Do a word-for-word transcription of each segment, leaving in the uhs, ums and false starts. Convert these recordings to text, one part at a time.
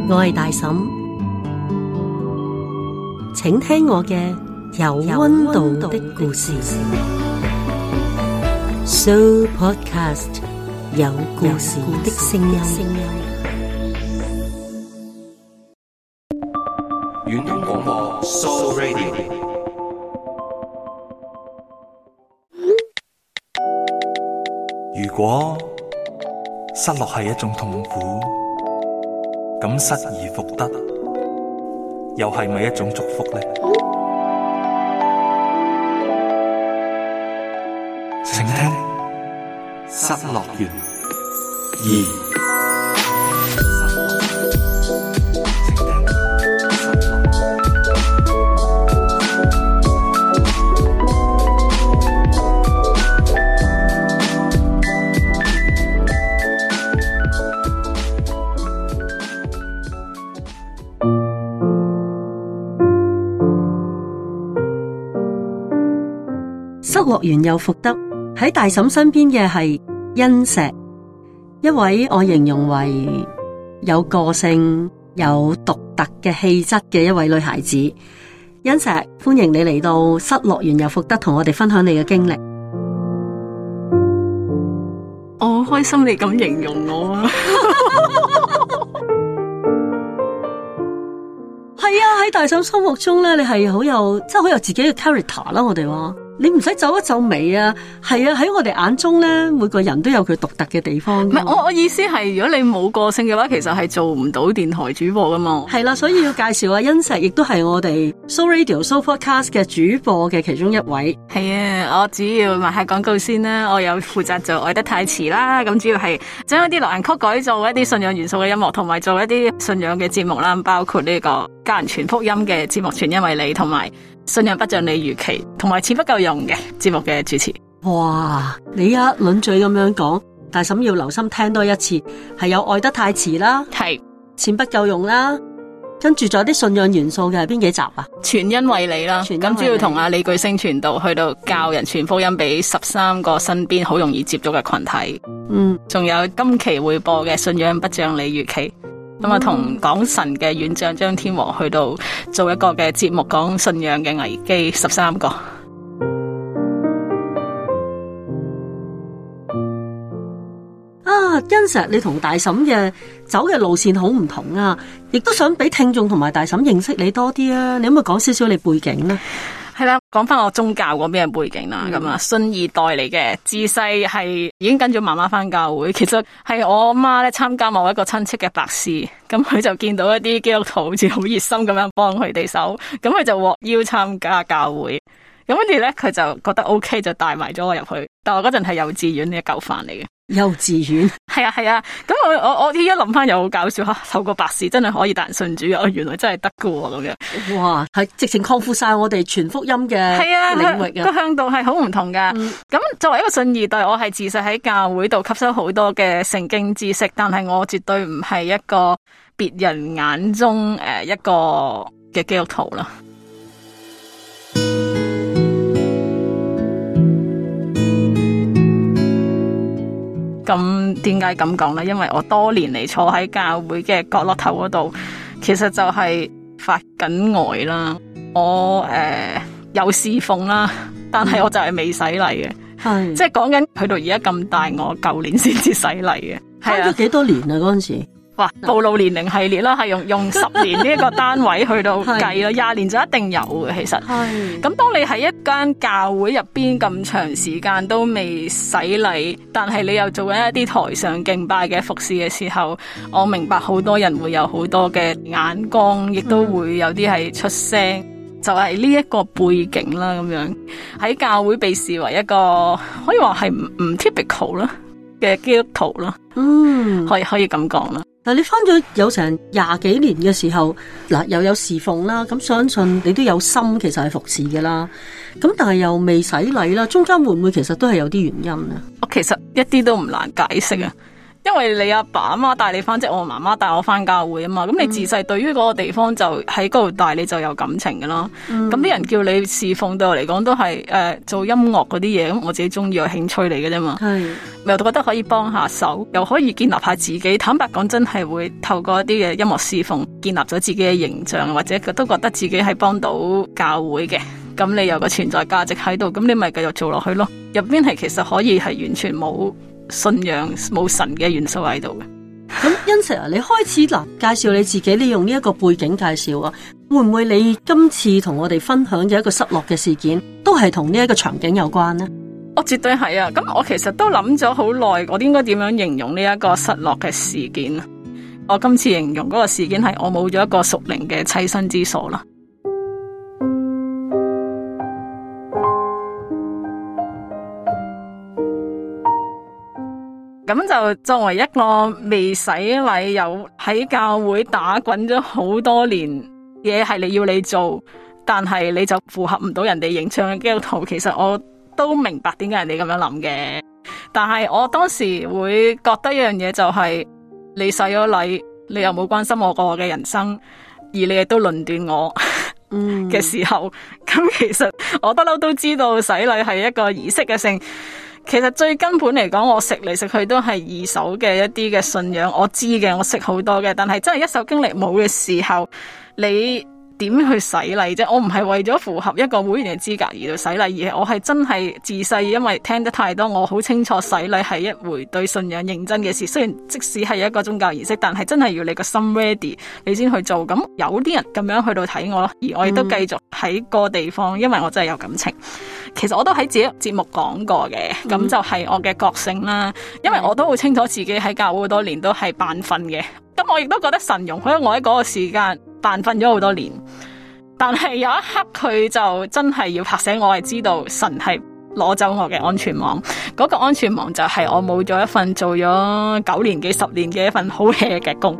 我係大嬸，請聽我嘅有溫度的故事。Sooo Podcast 有故事的聲音。 遠東廣播 Sooo Radio。 如果失落係一種痛苦，咁失而復得，又係咪一種祝福呢？請聽失樂園二。 失樂園又復得，喺大嬸身邊嘅係殷石，一位我形容為有個性、有獨特嘅氣質嘅一位女孩子。殷石，歡迎你嚟到失樂園又復得，同我哋分享你嘅經歷。 我好開心你咁形容我啊！ 係啊，喺大嬸心目中咧，你係好有，即係好有自己嘅 character 啦。我哋話你唔使皺一皺眉啊，係啊，喺我哋眼中咧，每個人都有佢獨特嘅地方。 唔係，我我意思係，如果你冇個性嘅話，其實係做唔到電台主播噶嘛。 係啦，所以要介紹下殷石，亦都係我哋 Sooo Radio、Sooo Podcast 嘅主播嘅其中一位。 係啊，我主要賣下廣告先啦。我有負責做愛得太遲啦，咁主要係將一啲流行曲改造一啲信仰元素嘅音樂，同埋做一啲信仰嘅節目啦，包括呢個家人傳福音嘅節目，全因為你，同埋信仰不像你預期，同埋錢不夠用嘅節目嘅主持。 哇！你一輪嘴咁樣講，大嬸要留心聽多一次，係有愛得太遲啦， 係錢不夠用啦，跟住仲有啲信仰元素嘅係邊幾集啊？ 全因為你啦，咁主要同阿李巨星傳道去到教人傳福音俾十三個身邊好容易接觸嘅群體。 嗯， 仲有今期會播嘅信仰不像你預期。咁啊，同講神嘅院長張天和去到做一個嘅節目，講信仰嘅危機十三個。 啊，殷石，你同大嬸嘅走嘅路線好唔同啊，亦都想俾聽眾同埋大嬸認識你多啲啊，你可唔可以講少少你背景呢？ 係啦，講翻我宗教嗰邊嘅背景啦，咁啊、嗯，信二代嚟嘅，自細係已經跟咗媽媽翻教會。其實係我媽咧參加某一個親戚嘅白事，咁佢就見到一啲基督徒好似好熱心咁樣幫佢哋手，咁佢就獲邀參加教會。咁跟住咧，佢就覺得 OK， 就帶埋咗我入去。但我嗰陣係幼稚園呢一嚿飯嚟嘅。 幼稚園係啊係啊，咁我我我依家諗翻又好搞笑吓，透過白事真係可以帶人信主啊！原來真係得噶咁樣。 哇，係直情擴闊晒我哋傳福音嘅領域啊！ 個向度係好唔同噶。咁、嗯、作為一個信二代，我係自細喺教會度吸收好多嘅聖經知識，但係我絕對唔係一個別人眼中誒一個嘅基督徒啦。咁點解咁講呢？因為我多年嚟坐喺教會嘅角落頭嗰度，其實就係發緊呆啦。我誒、呃、有侍奉啦，但係我就係未洗禮嘅，係即係講緊去到而家咁大，我舊年先至洗禮嘅。 係啊，幾多年啊嗰陣時？ 哇！暴露年齡系列啦，係用用十年呢一個單位去到計咯，廿年就一定有嘅。其實，係咁當你喺一間教會入邊咁長時間都未洗禮，但係你又做緊一啲台上敬拜嘅服侍嘅時候，我明白好多人會有好多嘅眼光，亦都會有啲係出聲，就係呢一個背景啦。咁樣喺教會被視為一個可以話係唔唔 typical 啦嘅基督徒啦，嗯，可以可以咁講啦。 但你翻咗有成廿幾年嘅時候，嗱又有侍奉啦，咁相信你都有心，其實係服侍嘅啦。咁但係又未洗禮啦，中間會唔會其實都係有啲原因啊？ 我其實一啲都唔難解釋啊， 因為你阿爸阿媽帶你翻，即係我媽媽帶我翻教會啊嘛。咁你自細對於嗰個地方就喺嗰度大，你就有感情噶啦。咁啲、嗯、人叫你侍奉，對我嚟講都係誒、呃、做音樂嗰啲嘢，咁我自己中意有興趣嚟嘅啫嘛。係又覺得可以幫下手，又可以建立下自己。坦白講，真係會透過一啲嘅音樂侍奉，建立咗自己嘅形象，或者都覺得自己係幫到教會嘅。咁你有個存在價值喺度，咁你咪繼續做落去咯。入邊係其實可以係完全冇信仰、冇神嘅元素喺度嘅。 咁欣石啊，你開始嗱介紹你自己，你用呢一個背景介紹啊，會唔會你今次同我哋分享嘅一個失落嘅事件，都係同呢一個場景有關呢？ 我絕對係啊！咁我其實都諗咗好耐，我應該點樣形容呢一個失落嘅事件啊？我今次形容嗰個事件係我冇咗一個屬靈嘅棲身之所啦。咁就作為一個未洗禮有喺教會打滾咗好多年嘢，係你要你做，但係你就符合唔到人哋形象嘅基督徒，其實我都明白點解人哋咁樣諗嘅。但係我當時會覺得一樣嘢就係、是、你洗咗禮，你又冇關心我過嘅人生，而你亦都論斷我嘅時候，咁、嗯、其實我不嬲都知道洗禮係一個儀式嘅性。其實最根本嚟講，我食嚟食去都係二手嘅一啲嘅信仰，我知嘅，我識好多嘅，但係真係一手經歷冇嘅時候，你點去洗禮啫？我唔係為咗符合一個會員嘅資格而去洗禮，而係我係真係自細因為聽得太多，我好清楚洗禮係一回對信仰認真嘅事。雖然即使係一個宗教儀式，但係真係要你個心 ready，你先去做。咁有啲人咁樣去到睇我咯，而我亦都繼續喺個地方，因為我真係有感情。其實我都喺自己節目講過嘅，咁就係我嘅覺醒啦。因為我都好清楚自己喺教會好多年都係扮瞓嘅，咁我亦都覺得神容許我喺嗰個時間扮瞓咗好多年。但係有一刻佢就真係要拍醒我，係知道神係攞走我嘅安全網。嗰個安全網就係我冇咗一份做咗九年幾十年嘅一份好 hea 嘅工。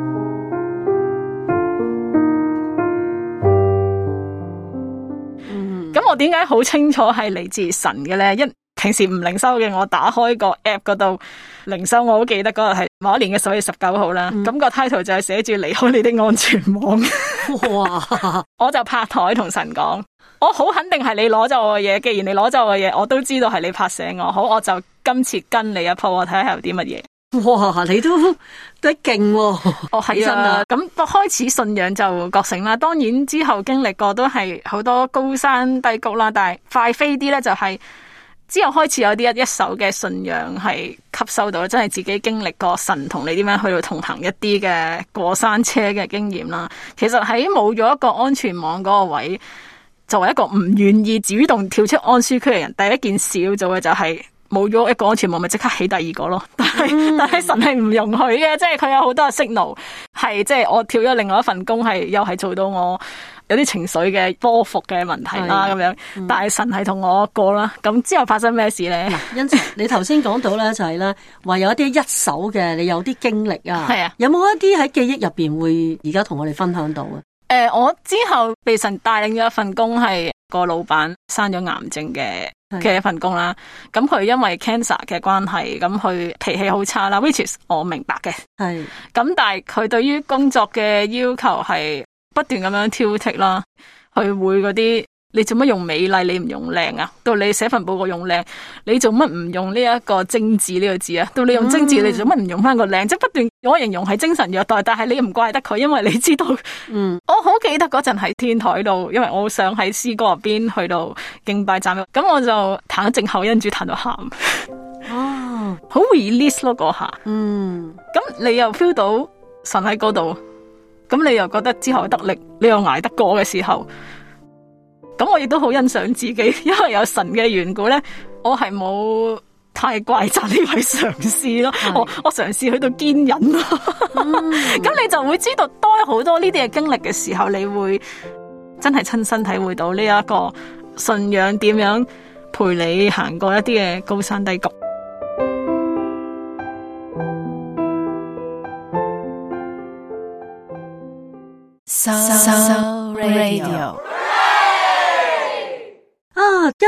咁我點解好清楚係嚟自神嘅咧？一平時唔靈修嘅，我打開個 app 嗰度靈修，我好記得嗰日係某一年嘅十月十九號啦。咁、嗯、個 title 就係寫住離開你的安全網。哇！我就拍台同神講，我好肯定係你攞走我嘅嘢。既然你攞走我嘅嘢，我都知道係你拍醒我。好，我就今次跟你一鋪，我睇下有啲乜嘢。 哇！你都都勁喎。 哦，係啊。咁開始信仰就覺醒啦。當然之後經歷過都係好多高山低谷啦，但係快飛啲咧就係、是。之後開始有啲一一手嘅信仰係吸收到，真係自己經歷過神同你點樣去到同行一啲嘅過山車嘅經驗啦。其實喺冇咗一個安全網嗰個位，作為一個唔願意主動跳出安舒區嘅人，第一件事要做嘅就係冇咗一個安全網，咪即刻起第二個咯。但係、嗯、但係神係唔容許嘅，即係佢有好多嘅 signal，係即係我跳咗另外一份工，係又係做到我有啲情緒嘅波幅嘅問題啦，咁樣，嗯、但係神係同我過啦。咁之後發生咩事咧？ 因此你頭先講到咧，就係咧話有一啲一手嘅，你有啲經歷啊，係啊，有冇一啲喺記憶入邊會而家同我哋分享到啊？誒、 呃，我之後被神帶領咗一份工，係個老闆生咗癌症嘅嘅一份工啦。咁佢因為 cancer 嘅關係，咁佢脾氣好差啦。which is 我明白嘅，係。咁但係佢對於工作嘅要求係不斷咁樣挑剔啦，佢會嗰啲你做乜用美麗，你唔用靚啊？到你寫份報告用靚，你做乜唔用呢一個精緻呢個字啊？到你用精緻，你做乜唔用翻個靚？即係不斷我形容係精神虐待，但係你唔怪得佢，因為你知道，嗯，我好記得嗰陣喺天台度，因為我好想喺詩歌入邊去到敬拜讚美，咁我就彈咗正口音主彈到喊，哦，好 release 咯嗰下，嗯，咁你又 feel 到神喺嗰度。咁你又覺得之後得力，你又捱得過嘅時候，咁我亦都好欣賞自己，因為有神嘅緣故咧，我係冇太怪責呢位上司咯。我我嘗試去到堅忍咯。咁、嗯、你就會知道多好多呢啲嘅經歷嘅時候，你會真係親身體會到呢一個信仰點樣陪你行過一啲嘅高山低谷。 So, so Radio 啊，欣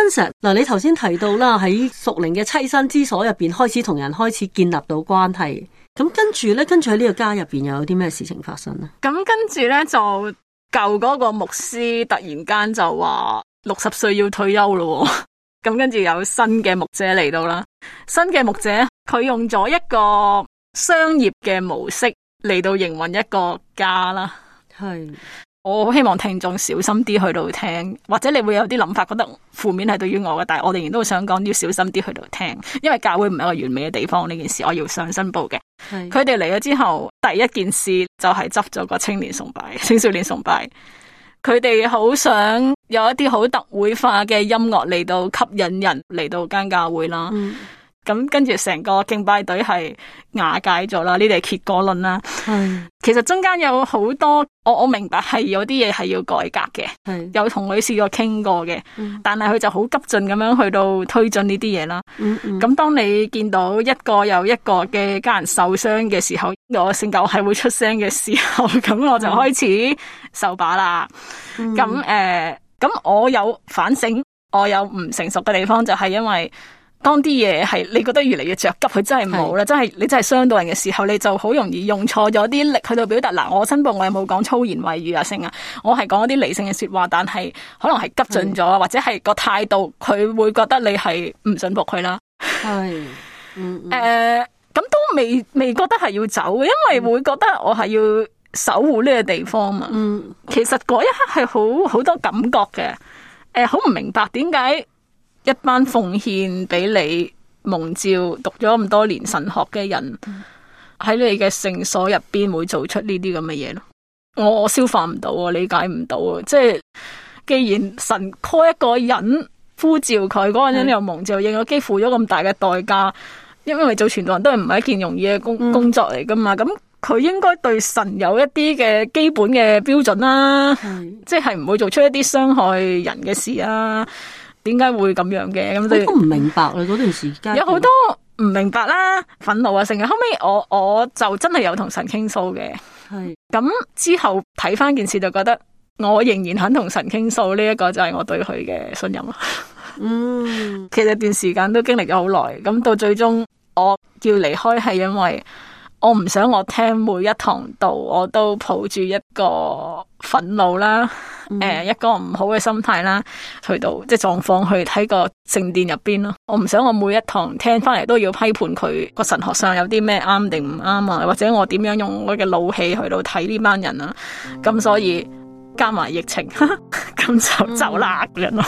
恩石嗱，你頭先提到啦，喺屬靈嘅棲身之所入邊開始同人開始建立到關係，咁跟住咧，跟住喺呢個家入邊又有啲咩事情發生咧？ 咁跟住咧就舊嗰個牧師突然間就話六十歲要退休咯，咁跟住有新嘅牧者嚟到啦，新嘅牧者佢用咗一個商業嘅模式嚟到營運一個家啦， 係。 我好希望聽眾小心啲去到聽，或者你會有啲諗法，覺得負面係對於我嘅，但係我仍然都想講要小心啲去到聽，因為教會唔係一個完美嘅地方，呢件事我要上申報嘅。佢哋嚟咗之後，第一件事就係執咗個青年崇拜、青少年崇拜。佢哋好想有一啲好特會化嘅音樂嚟到吸引人嚟到間教會啦。嗯咁跟住成個敬拜隊係瓦解咗啦，呢啲係結果論啦。係，其實中間有好多，我我明白係有啲嘢係要改革嘅，係有同佢試過傾過嘅，嗯、但係佢就好急進咁樣去到推進呢啲嘢啦。嗯嗯。咁當你見到一個又一個嘅家人受傷嘅時候，我性格係會出聲嘅時候，咁我就開始受把啦。咁誒、嗯，咁、呃、我有反省，我有唔成熟嘅地方，就係因為。當啲嘢係你覺得越嚟越着急，佢真係冇啦，真係你真係傷到人嘅時候，你就好容易用錯咗啲力去到表達。嗱，我申報我有冇講粗言穢語啊，性啊，我係講一啲理性嘅說話，但係可能係急進咗，或者係個態度，佢會覺得你係唔信服佢啦。係，嗯，誒、呃，咁都未未覺得係要走嘅，因為會覺得我係要守護呢個地方嘛。嗯，其實嗰一刻係好好多感覺嘅，誒、呃，好唔明白點解。一班奉獻俾你蒙召讀咗咁多年神學嘅人喺你嘅聖所入邊會做出呢啲咁嘅嘢咯，我我消化唔到啊，理解唔到啊，即係既然神 call 一個人呼召佢，嗰個人又蒙召，應咗幾付咗咁大嘅代價，因為做傳道人都係唔係一件容易嘅工工作嚟噶嘛，咁佢應該對神有一啲嘅基本嘅標準啦，即係唔會做出一啲傷害人嘅事啊。點解會咁樣嘅？咁我都唔明白啦，嗰段時間有好多唔明白啦，憤怒啊，成日後尾我我就真係有同神傾訴嘅。係咁之後睇翻件事，就覺得我仍然肯同神傾訴，呢一個就係我對佢嘅信任咯。嗯，其實段時間都經歷咗好耐，咁到最終我叫離開係因為我唔想我聽每一堂道我都抱住一個憤怒啦。誒、嗯呃，一個唔好嘅心態啦，去到即係狀況去睇個聖殿入邊咯。我唔想我每一堂聽翻嚟都要批判佢個神學上有啲咩啱定唔啱啊，或者我點樣用我嘅怒氣去到睇呢班人啊。咁、嗯、所以加埋疫情，咁就走啦咁樣咯。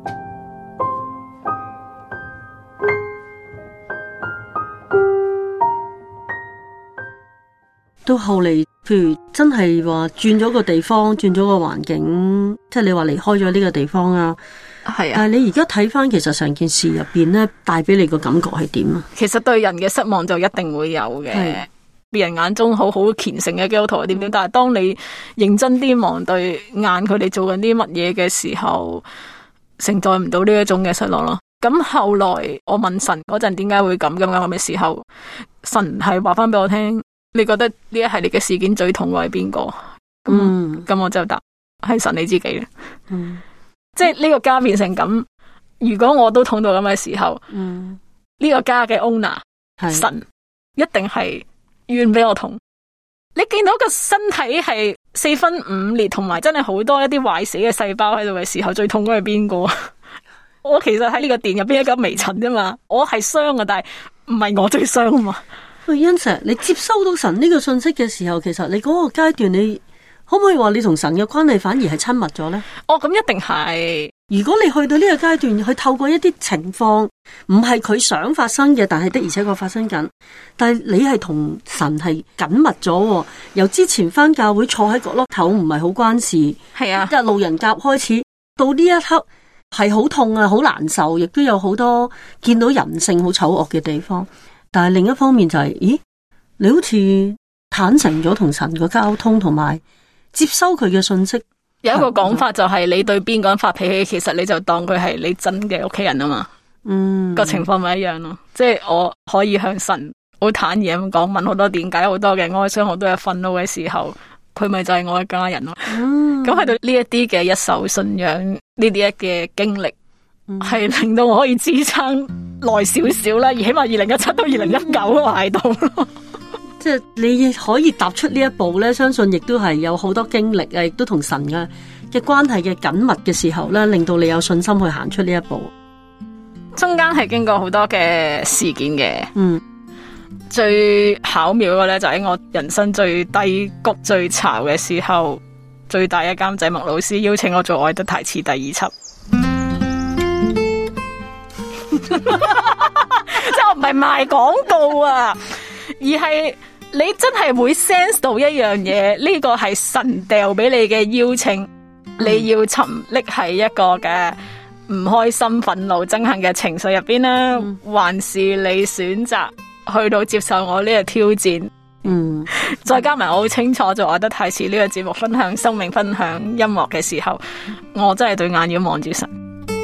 到後嚟，譬如真係話轉咗個地方，轉咗個環境，即係你話離開咗呢個地方啊，係啊。但係你而家睇翻，其實成件事入邊咧，帶俾你個感覺係點啊？其實對人嘅失望就一定會有嘅，別人眼中好好虔誠嘅基督徒點點，但係當你認真啲望對眼佢哋做緊啲乜嘢嘅時候，承載唔到呢一種嘅失落咯。咁後來我問神嗰陣點解會咁咁樣嘅時候，神係話翻俾我聽。你覺得呢一系列嘅事件最痛嘅係邊個？咁咁、嗯、我就答係神你自己嘅。嗯，即係呢個家變成咁，如果我都痛到咁嘅時候，嗯，呢個家嘅 owner 是神一定係怨俾我痛。你見到個身體係四分五裂，同埋真係好多一啲壞死嘅細胞喺度嘅時候，最痛嘅係邊個？我其實喺呢個殿入邊一粒微塵啫嘛，我係傷嘅，但係唔係我最傷啊嘛。喂，恩石，你接收到神呢個信息嘅時候，其實你嗰個階段，你可唔可以話你同神嘅關係反而係親密咗呢？ 哦，咁一定係。 如果你去到呢個階段，去透過一啲情況，唔係佢想發生嘅，但係的而且確發生緊，但係你係同神係緊密咗。由之前返教會坐喺角落頭唔係好關事，係啊，即係路人甲開始，到呢一刻係好痛啊，好難受，亦都有好多見到人性好醜惡嘅地方。但係另一方面就係、是，咦，你好似坦誠咗同神個交通，同埋接收佢嘅信息。 有一個講法就係，你對邊個人發脾氣，其實你就當佢係你真嘅屋企人啊嘛。嗯，個情況咪一樣咯。即係我可以向神好坦然咁講，問好多點解，好多嘅哀傷，好多嘅憤怒嘅時候，佢咪就係我嘅家人咯。嗯，咁去到呢一啲嘅一手信仰，呢啲嘅經歷。 係、嗯、令到我可以支撐耐少少啦，而起碼二零一七到二零一九喺度咯。 即係你可以踏出呢一步咧，相信亦都係有好多經歷啊，亦都同神嘅嘅關係嘅緊密嘅時候咧，令到你有信心去行出呢一步。 中間係經過好多嘅事件嘅， 嗯， 最巧妙嘅咧就喺我人生最低谷最潮嘅時候，最大嘅監製麥老師邀請我做《愛得太遲》第二輯。即係我唔係賣廣告啊，而係你真係會 sense 到一樣嘢，呢個係神掉俾你嘅邀請，你要沉溺喺一個嘅唔開心、憤怒、憎恨嘅情緒入邊啦，還是你選擇去到接受我呢個挑戰？嗯，再加埋我好清楚做愛得太遲呢個節目，分享生命、分享音樂嘅時候，我真係對眼要望住神。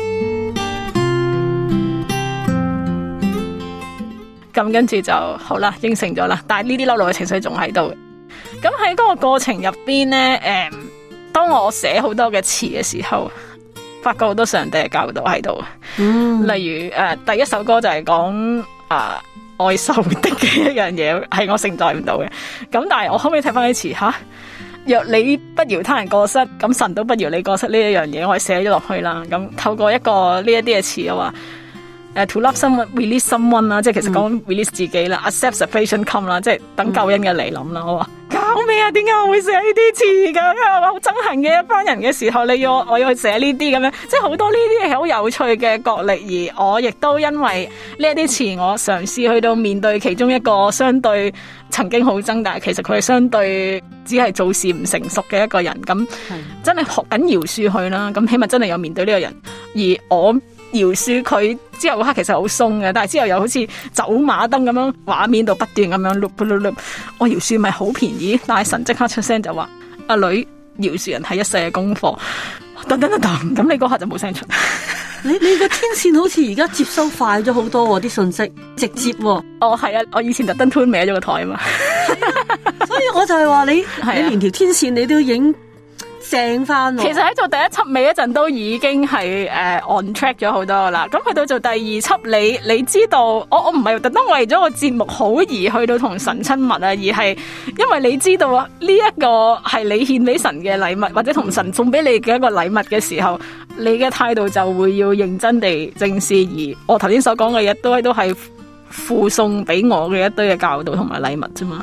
咁跟住就好啦，應承咗啦。但係呢啲嬲怒嘅情緒仲喺度。咁喺嗰個過程入邊咧，誒，當我寫好多嘅詞嘅時候，發覺好多上帝嘅教導喺度。嗯，例如誒、呃，第一首歌就係講啊愛仇敵嘅一樣嘢，係我承載唔到嘅。咁但係我可唔可以睇翻啲詞吓？若你不饒他人過失，咁神都不饒你過失呢一樣嘢，我係寫咗落去啦。咁透過一個呢一啲嘅詞嘅話。誒、uh, ，to love someone, release someone 啦，即係其實講 release 自己啦、嗯、，accept salvation come 啦，即係等救恩嘅嚟臨啦。我話搞咩啊？點解我會寫呢啲詞噶？我好憎恨嘅一班人嘅時候，你要我，我要去寫呢啲咁樣，即係好多呢啲係好有趣嘅角力。而我亦都因為呢一啲詞，我嘗試去到面對其中一個相對曾經好憎，但係其實佢係相對只係做事唔成熟嘅一個人。咁真係學緊饒恕佢啦。咁起碼真係有面對呢個人，而我。饒恕佢之後嗰刻其實好鬆嘅，但係之後又好似走馬燈咁樣，畫面度不斷咁樣碌碌碌。我饒恕咪好便宜，但係神即刻出聲就話：阿女，饒恕人係一世嘅功課。噔噔噔噔，咁你嗰刻就冇聲出。 你你個天線好似而家接收快咗好多啲信息，直接。哦， 係啊，我以前特登吞歪咗個台啊嘛。 所以我就係話你，啊、你連條天線你都影。正翻， 其實喺做第一輯尾一陣都已經係誒、uh, on track 咗好多噶啦。咁去到做第二輯，你你知道，我我唔係特登為咗個節目好而去到同神親密啊，而係因為你知道啊，呢一個係你獻俾神嘅禮物，或者同神送俾你嘅一個禮物嘅時候，你嘅態度就會要認真地正視。而我頭先所講嘅嘢都係都係附送俾我嘅一堆嘅教導同埋禮物啫嘛。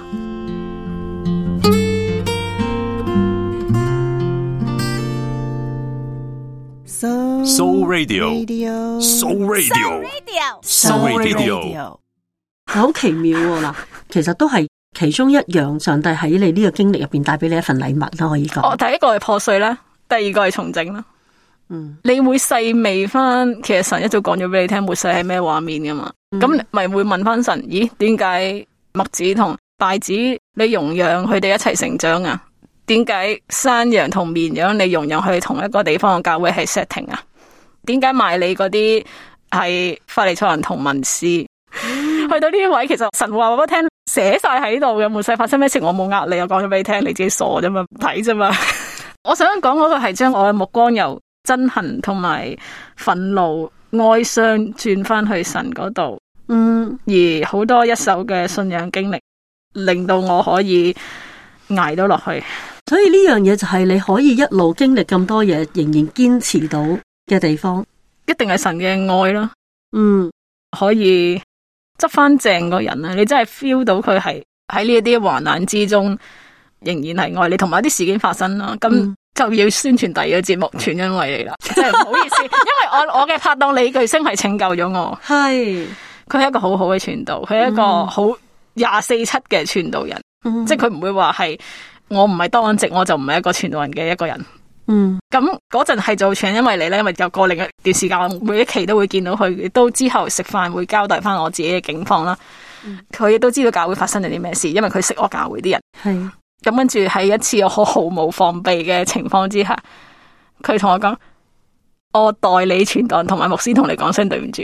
So Radio So Radio So Radio 好奇妙喎。嗱，其實都係其中一樣，上帝喺你呢個經歷入邊帶俾你一份禮物啦，可以講。 哦，第一個係破碎啦，第二個係重整啦。嗯，你會細味翻，其實神一早講咗俾你聽，末世係咩畫面噶嘛？咁咪、嗯、會問翻神，咦，點解麥子同稗子你容讓佢哋一齊成長啊？點解山羊同綿羊你容讓去同一個地方嘅教會係 setting 啊？點解賣你嗰啲係法利賽人同文士？嗯、去到呢位，其實神話話俾我聽，寫晒喺度嘅，末世發生咩事我冇呃你，我講咗俾你聽，你自己傻啫嘛，睇啫嘛。我想講嗰個係將我嘅目光由憎恨同埋憤怒、哀傷轉翻去神嗰度。嗯，而好多一手嘅信仰經歷，令到我可以捱到落去。 所以呢樣嘢就係你可以一路經歷咁多嘢，仍然堅持到嘅地方， 一定係神嘅愛啦。 嗯， 可以執翻正個人啊！你真係 feel 到佢係喺呢一啲患難之中，仍然係愛你，同埋啲事件發生啦。咁、嗯、就要宣傳第二個節目，全因為你啦。真係唔好意思，因為我我嘅拍檔李巨星係拯救咗我。係，佢係一個好好嘅傳道，佢係一個好廿四七嘅傳道人，嗯、即係佢唔會話係。我唔係當值，我就唔係一個傳道人嘅一個人。嗯，咁嗰陣係做傳，因為你咧，因為有過另一段時間，每一期都會見到佢，都之後食飯會交代翻我自己嘅境況啦。佢亦、嗯、都知道教會發生咗啲咩事，因為佢識我教會啲人。係咁是跟住喺一次我好毫無防備嘅情況之下，佢同我講：我代理傳道人同埋牧師同你講聲對唔住。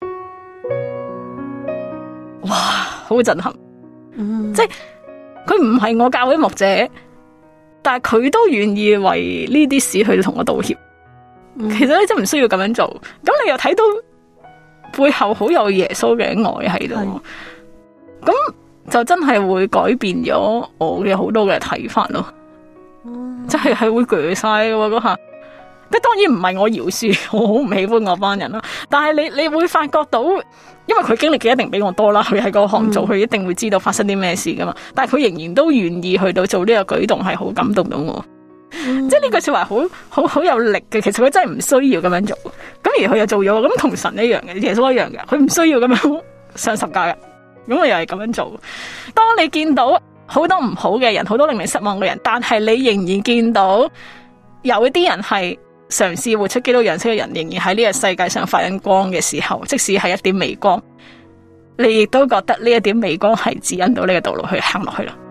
哇，好震撼！嗯，即係。佢唔係我教會牧者，但係佢都願意為呢啲事去同我道歉。 其實你真唔需要咁樣做。咁你又睇到背後好有耶穌嘅愛喺度，咁就真係會改變咗我嘅好多嘅睇法咯。即係係會鋸晒嘅嗰下。即當然唔係我饒恕，我好唔喜歡我班人啦。但係你你會發覺到，因為佢經歷嘅一定比我多啦，佢喺嗰行做，佢、嗯、一定會知道發生啲咩事噶嘛。但係佢仍然都願意去到做呢個舉動，係好感動到我。嗯、即係呢句說話好好好有力嘅。其實佢真係唔需要咁樣做，咁而佢又做咗，咁同神一樣嘅，耶穌一樣嘅，佢唔需要咁樣上十架嘅。咁我又係咁樣做。當你見到好多唔好嘅人，好多令你失望嘅人，但係你仍然見到有一啲人係嘗試活出基督樣式嘅人，仍然喺呢個世界上發緊光嘅時候，即使係一點微光，你亦都覺得呢一點微光係指引到呢個道路去行落去啦。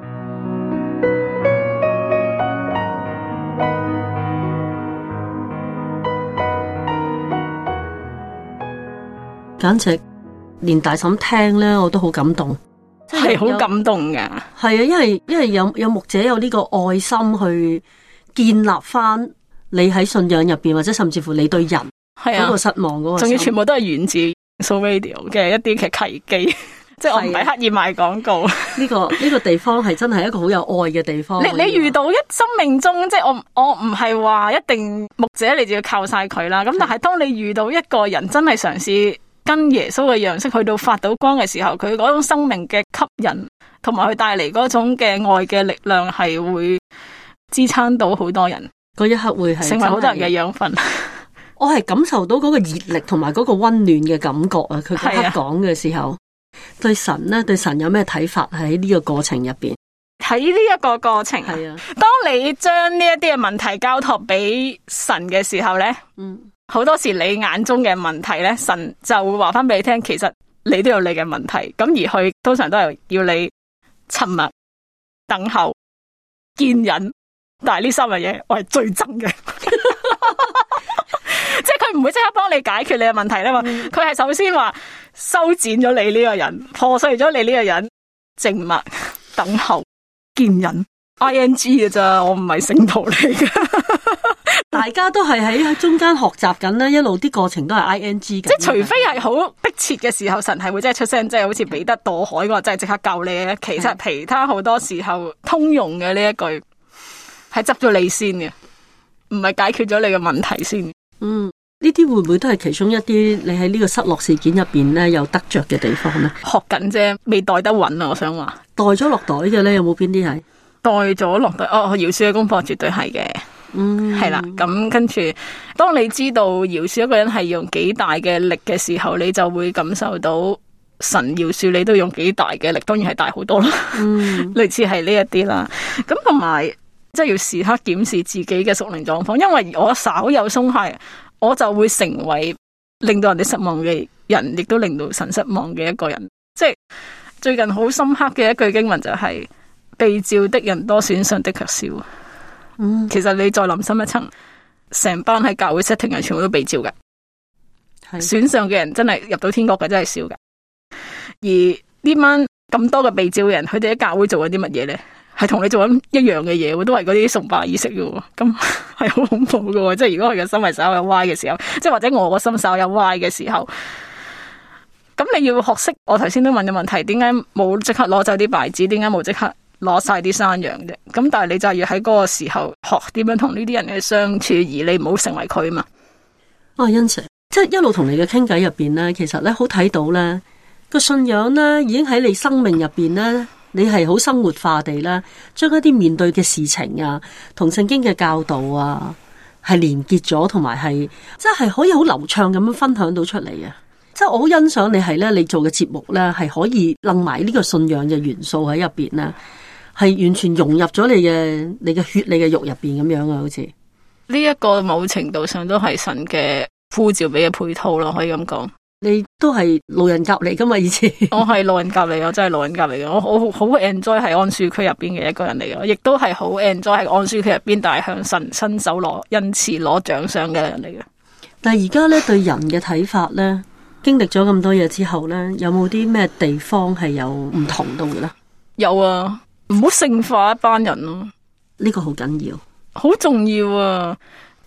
簡直連大嬸聽咧，我都好感動， 係好感動嘅。 係啊，因為因為有有牧者有呢個愛心去建立翻你喺信仰入邊，或者甚至乎你對人嗰個失望嗰個，仲要全部都係源自 Soul Radio 嘅一啲嘅契機，即係我唔係刻意賣廣告。呢、 這個呢、這個地方係真係一個好有愛嘅地方。 你你遇到一生命中，即係我我唔係話一定牧者你就要靠晒佢啦。咁但係當你遇到一個人真係嘗試跟耶穌嘅樣式去到發到光嘅時候，佢嗰種生命嘅吸引，同埋佢帶嚟嗰種嘅愛嘅力量，係會支撐到好多人。嗰一刻會係成為好多人嘅養分。 我係感受到嗰個熱力同埋嗰個溫暖嘅感覺啊！佢嗰刻講嘅時候，對神咧，對神有咩睇法？喺呢個過程入邊， 喺呢一個過程，係啊。當你將呢一啲嘅問題交託俾神嘅時候咧，嗯，好多時你眼中嘅問題咧，神就會話翻俾你聽，其實你都有你嘅問題。咁而佢通常都係要你沉默、等候、堅忍。但係呢三樣嘢，我係最憎嘅，即係佢唔會即刻幫你解決你嘅問題啦嘛。佢係首先話修剪咗你呢個人，破碎咗你呢個人，靜默、等候、堅忍 ，I N G 嘅咋，我唔係聖徒嚟嘅。 大家都係喺中間學習緊啦，一路啲過程都係 I N G 嘅。 即係除非係好迫切嘅時候，神係會真係出聲，即係好似彼得墮海嗰個，真係即刻救你嘅。其實其他好多時候通用嘅呢一句。係執咗你先嘅，唔係解決咗你嘅問題先。 嗯，呢啲會唔會都係其中一啲你喺呢個失落事件入邊咧有得着嘅地方咧？ 學緊啫，未袋得穩啊！我想話袋咗落袋嘅咧，有冇邊啲係袋咗落袋？哦，饒恕嘅功課絕對係嘅。嗯，係啦。咁跟住，當你知道饒恕一個人係用幾大嘅力嘅時候，你就會感受到神饒恕你都用幾大嘅力，當然係大好多啦。嗯，類似係呢一啲啦。咁同埋。即係要時刻檢視自己嘅屬靈狀況，因為我稍有鬆懈，我就會成為令到人哋失望嘅人，亦都令到神失望嘅一個人。即係最近好深刻嘅一句經文就係、是、被召的人多，選上的卻少。嗯，其實你再諗深一層，成班喺教會 setting 係全部都被召嘅，選上嘅人真係入到天國嘅真係少嘅。而呢班咁多嘅被召嘅人，佢哋喺教會做緊啲乜嘢咧？係同你做緊一樣嘅嘢，都係嗰啲崇拜儀式嘅，咁係好恐怖嘅。即係如果佢嘅心係稍有歪嘅時候，即係或者我個心稍有歪嘅時候，咁你要學識。我頭先都問嘅問題，點解冇即刻攞走啲牌子？點解冇即刻攞晒啲山羊啫？咁但係你就要喺嗰個時候學點樣同呢啲人嘅相處，而你唔好成為佢嘛。 啊，欣 Sir，即係一路同你嘅傾偈入邊咧，其實咧好睇到咧個信仰咧，已經喺你生命入邊咧。你係好生活化地啦，將一啲面對嘅事情啊，同聖經嘅教導啊，係連結咗，同埋係即係可以好流暢咁樣分享到出嚟啊！即係我好欣賞你係咧，你做嘅節目咧係可以楞埋呢個信仰嘅元素喺入邊啦，係完全融入咗你嘅你嘅血、你嘅肉入邊咁樣啊！好似呢一個某程度上都係神嘅呼召俾嘅配套咯，可以咁講。 你都係路人甲嚟噶嘛？以前我係路人甲嚟，我真係路人甲嚟嘅。我好好 enjoy 係安舒區入邊嘅一個人嚟嘅，亦都係好 enjoy 係安舒區入邊，但係向神伸手攞恩賜、攞獎賞嘅人嚟嘅。 但係而家咧對人嘅睇法咧，經歷咗咁多嘢之後咧，有冇啲咩地方係有唔同到嘅咧？ 有啊，唔好聖化一班人咯， 呢個好緊要， 好重要啊！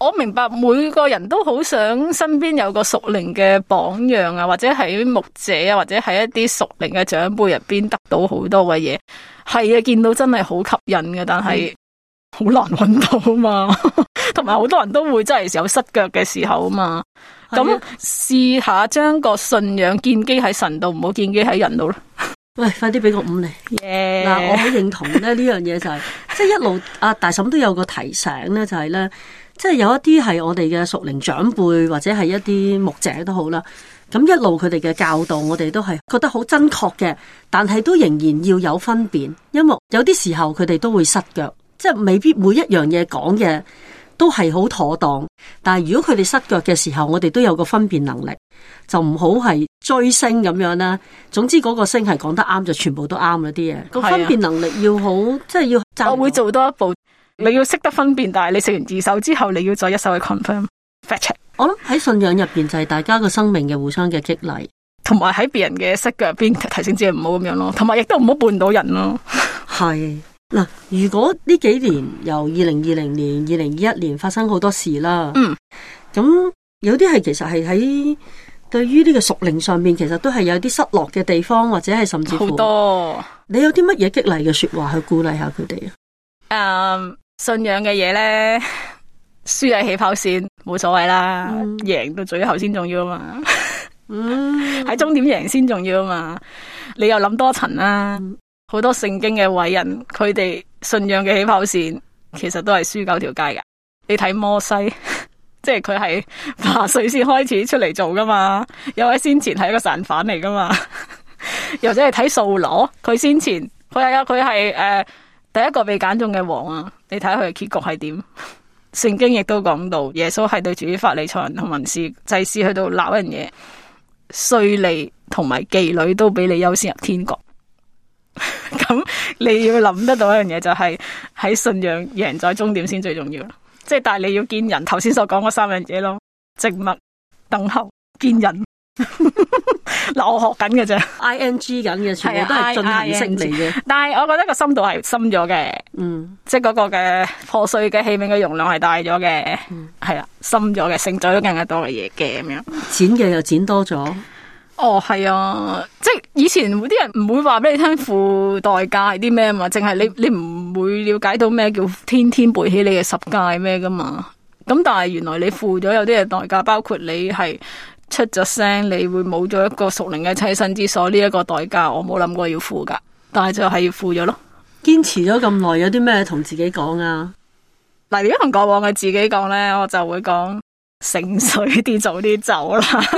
我明白每個人都好想身邊有個屬靈嘅榜樣啊，或者喺牧者啊，或者喺一啲屬靈嘅長輩入邊得到好多嘅嘢。係啊，見到真係好吸引嘅，但係好難揾到啊嘛。同埋好多人都會真係有失腳嘅時候啊嘛。咁試下將個信仰建基喺神度，唔好建基喺人度啦。 喂，快啲俾個五嚟。嗱 Yeah.， 我好認同咧呢樣嘢就係、是，即係一路阿大嬸都有個提醒咧，就係、是、咧，即係有一啲係我哋嘅屬靈長輩或者係一啲牧者都好啦。咁一路佢哋嘅教導，我哋都係覺得好真確嘅，但係都仍然要有分辨，因為有啲時候佢哋都會失腳，即係未必每一樣嘢講嘅都係好妥當。但係如果佢哋失腳嘅時候，我哋都有個分辨能力，就唔好係追星咁樣啦。總之嗰個星係講得啱，就全部都啱嗰啲嘢。個分辨能力要好，即係要。 我會做多一步，你要識得分辨，但係你食完自首之後，你要再一手去 confirm。Fact check。我諗喺信仰入邊就係大家個生命嘅互相嘅激勵， 同埋喺別人嘅失腳入邊提醒自己唔好咁樣咯，同埋亦都唔好絆到人咯。 係嗱，如果呢幾年由二零二零年、二零二一年發生好多事啦，嗯，咁有啲係其實係喺對於呢個屬靈上面，其實都係有啲失落嘅地方，或者係甚至乎好多。 你有啲乜嘢激勵嘅說話去鼓勵下佢哋啊？誒、um, 信仰嘅嘢咧。輸喺起跑線冇所謂啦，贏、嗯、到最後先重要啊嘛。喺終點贏先重要啊嘛。你又諗多層啦，好、嗯、多聖經嘅偉人，佢哋信仰嘅起跑線其實都係輸九條街噶。你睇摩西，即係佢係八歲先開始出嚟做噶嘛，有位先前係一個神犯嚟噶嘛。又或者係睇掃羅，佢先前佢係啊，佢係誒第一個被揀中嘅王啊。你睇下佢嘅結局係點？聖經亦都講到，耶穌係對住啲法利賽人同文士祭司去到鬧人嘢，稅吏同埋妓女都俾你優先入天國。咁你要諗得到一樣嘢，就係喺信仰贏在終點先最重要。即係但係你要見人，頭先所講嗰三樣嘢咯，靜默、等候、見人。嗱，我學緊嘅啫 ，I N G 緊嘅，全部都係進行式嚟嘅。 但係我覺得個深度係深咗嘅，嗯，即係嗰個嘅破碎嘅器皿嘅容量係大咗嘅，係啦、嗯，深咗嘅，承載咗更加多嘅嘢嘅咁樣。 剪嘅又剪多咗， 哦，係啊，即係以前啲人唔會話俾你聽付代價係啲咩嘛，淨係你你唔會了解到咩叫天天背起你嘅十誡咩噶嘛。咁但係原來你付咗有啲嘅代價，包括你係。出咗聲，你會冇咗一個屬靈嘅棲身之所，呢、這、一個代價我冇諗過要付噶，但係就係要付咗咯。 堅持咗咁耐，有啲咩同自己講啊？ 嗱，如果同過往嘅自己講咧，我就會講醒水啲，早啲走啦。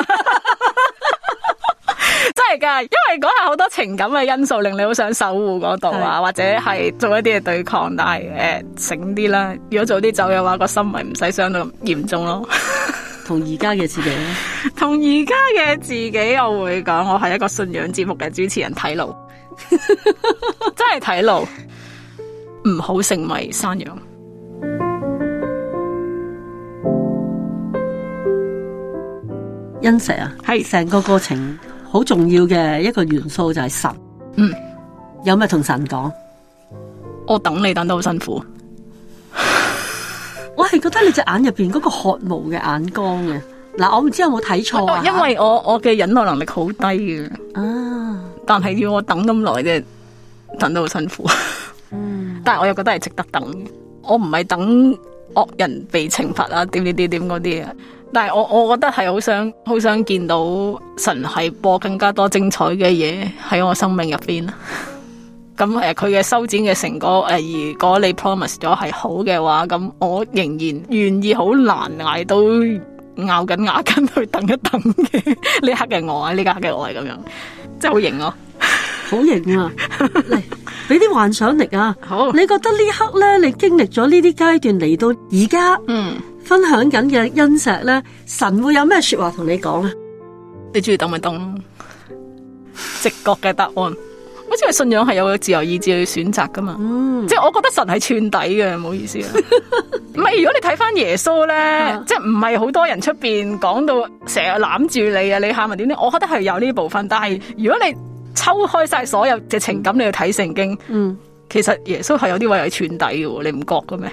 真係噶，因為嗰下好多情感嘅因素令你好想守護嗰度啊，或者係做一啲嘅對抗，但係誒、呃、醒啲啦。如果早啲走嘅話，個心咪唔使傷到咁嚴重咯。 同而家嘅自己咧， 同而家嘅自己，我會講我係一個信仰節目嘅主持人，睇路，真係睇路，唔好成為山羊。 恩石啊，係成個過程好重要嘅一個元素就係神。嗯，有咩同神講？ 我等你等得好辛苦。 我係覺得你隻眼入邊嗰個渴慕嘅眼光嘅，嗱，我唔知有冇睇錯啊？ 因為我我嘅忍耐能力好低嘅，啊，但係要我等咁耐啫，等得好辛苦。嗯，但係我又覺得係值得等嘅。我唔係等惡人被懲罰啊，點點點點嗰啲啊，但係我我覺得係好想好想見到神係播更加多精彩嘅嘢喺我生命入邊。咁誒，佢嘅修剪嘅成果誒，如果你 promise 咗係好嘅話，咁我仍然願意好難捱到咬緊牙根去等一等嘅呢刻嘅我啊，呢刻嘅我係咁樣，真係好型咯， 好型啊！嚟俾啲幻想力啊！好，你覺得呢刻咧，你經歷咗呢啲階段嚟到而家，嗯，分享緊嘅恩石咧，神會有咩說話同你講啊？ 你中意等咪等咯，直覺嘅答案。好似係信仰係有個自由意志去選擇噶嘛，嗯、即係我覺得神係串底嘅，唔好意思啊。唔係，如果你睇翻耶穌咧，啊、即係唔係好多人出邊講到成日攬住你啊，你喊咪點咧？我覺得係有呢部分，但係如果你抽開晒所有嘅情感，你去睇聖經，嗯，其實耶穌係有啲位係串底嘅，你唔覺嘅咩？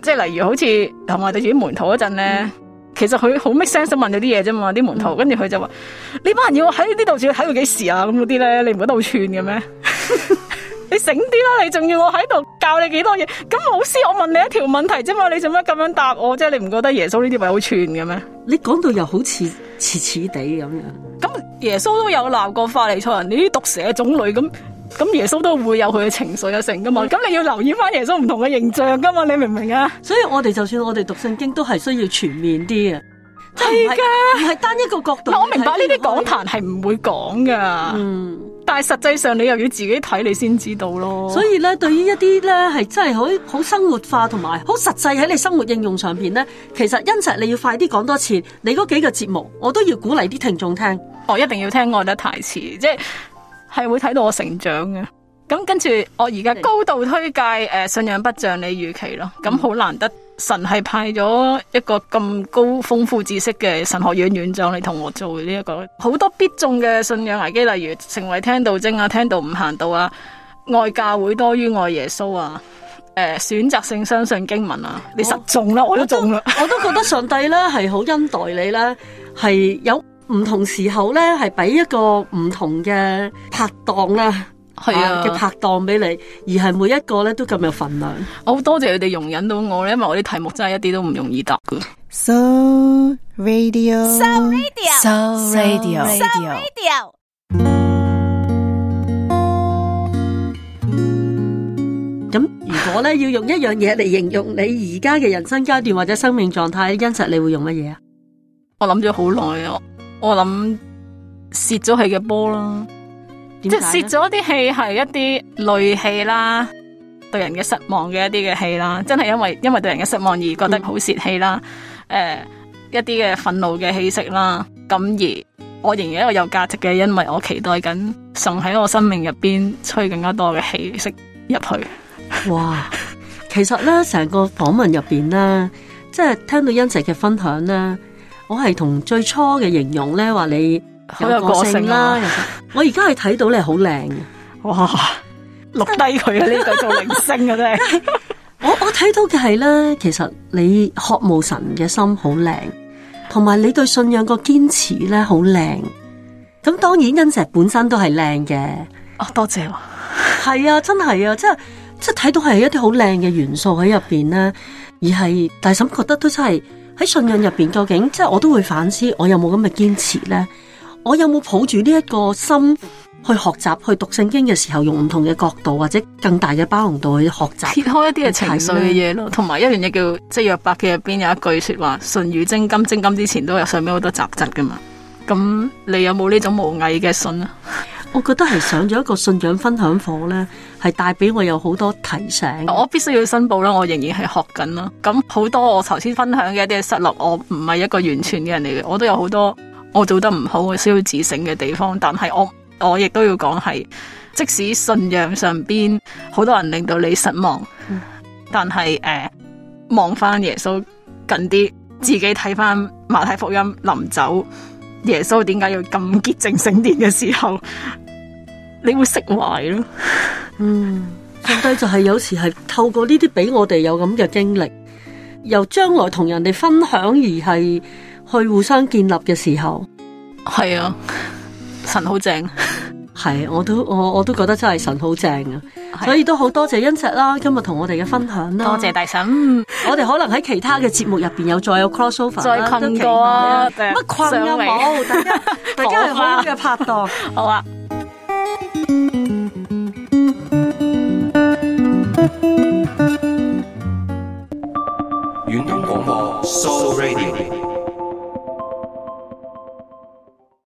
即係例如好似同我哋自己門徒嗰陣咧。嗯其實佢好 make sense 問咗啲嘢啫嘛，啲門徒，跟住佢就話：呢班人要我喺呢度住睇到幾時啊？咁嗰啲咧，你唔覺得好串嘅咩？你醒啲啦，你仲要我喺度教你幾多嘢？咁老師，我問你一條問題啫嘛，你做乜咁樣答我？即係你唔覺得耶穌呢啲位好串嘅咩？ 你講到又好似似似地咁樣。 咁耶穌都有鬧過法利賽人，你啲毒蛇嘅種類咁。咁耶穌都會有佢嘅情緒啊成噶嘛，咁你要留意翻耶穌唔同嘅形象噶嘛，你明唔明啊？ 所以我哋就算我哋讀聖經都係需要全面啲啊， 係噶， 唔係單一個角度。 我明白呢啲講壇係唔會講噶，嗯，但係實際上你又要自己睇你先知道咯。 所以咧，對於一啲咧係真係好好生活化同埋好實際喺你生活應用上邊咧，其實恩石你要快啲講多次，你嗰幾個節目我都要鼓勵啲聽眾聽。 我一定要聽愛得太遲，即係。係會睇到我成長嘅，咁跟住我而家高度推介誒、呃、信仰不像你預期咯，咁好難得神係派咗一個咁高豐富知識嘅神學院院長嚟同我做呢、這、一個好多必中嘅信仰危機，例如成為聽道精啊，聽道唔行道啊，愛教會多於愛耶穌啊，誒、呃、選擇性相信經文啊，你實中啦，我都中啦， 我都覺得上帝咧係好恩待你咧，係有。唔同時候咧，係俾一個唔同嘅拍檔啦，係啊嘅拍檔俾你，而係每一個咧都咁有份量。 我好多謝佢哋容忍到我咧，因為我啲題目真係一啲都唔容易答噶。 So radio, so radio, so radio, so radio。 咁如果咧要用一樣嘢嚟形容你而家嘅人生階段或者生命狀態，恩實你會用乜嘢啊？ 我諗咗好耐啊。我諗泄咗氣嘅波啦，即係泄咗啲氣係一啲戾氣啦，對人嘅失望嘅一啲嘅氣啦，真係因為因為對人嘅失望而覺得好泄氣啦，誒、呃、一啲嘅憤怒嘅氣息啦，咁而我仍然一個有價值嘅，因為我期待緊神喺我生命入邊吹更加多嘅氣息入去。 哇，其實咧成個訪問入邊咧，即係聽到恩石嘅分享咧。我係同最初嘅形容咧，話你有個性啦。我而家係睇到你好靚嘅， 哇！錄低佢啊，呢個做鈴聲啊，真係。 我我睇到嘅係咧，其實你渴慕神嘅心好靚，同埋你對信仰個堅持咧好靚。咁當然恩石本身都係靚嘅。 哦，多謝。 係啊，真係啊，即係即係睇到係一啲好靚嘅元素喺入邊咧，而係大嬸覺得都真係。喺信仰入邊，究竟即係我都會反思，我有冇咁嘅堅持咧？我有冇抱住呢一個心去學習、去讀聖經嘅時候，用唔同嘅角度或者更大嘅包容度去學習， 撇開一啲嘅情緒嘅嘢咯。同埋一樣嘢叫即係約伯記入邊有一句說話：信與精金，精金之前都有上面好多雜質噶嘛。咁你有冇呢種無偽嘅信啊？ 我覺得係上咗一個信仰分享課咧，係帶俾我有好多提醒。 我必須要申報啦，我仍然係學緊啦。咁好多我頭先分享嘅一啲失落，我唔係一個完全嘅人嚟嘅，我都有好多我做得唔好，我需要自省嘅地方。但係我我亦都要講係，即使信仰上邊好多人令到你失望，嗯、但係誒望翻耶穌近啲，自己睇翻馬太福音臨走，耶穌點解要咁潔淨聖殿嘅時候？你會釋懷咯， 嗯，上帝就係有時係透過呢啲俾我哋有咁嘅經歷，由將來同人哋分享而係去互相建立嘅時候， 係啊，神好正， 係，我都我我都覺得真係神好正啊，所以都好多謝恩石啦，今日同我哋嘅分享啦， 多謝大嬸， 我哋可能喺其他嘅節目入邊有再有 crossover， 再困過啊， 乜困啊冇，大家大家係好好嘅拍檔， 好啊。 遠東廣播 Soul Radio。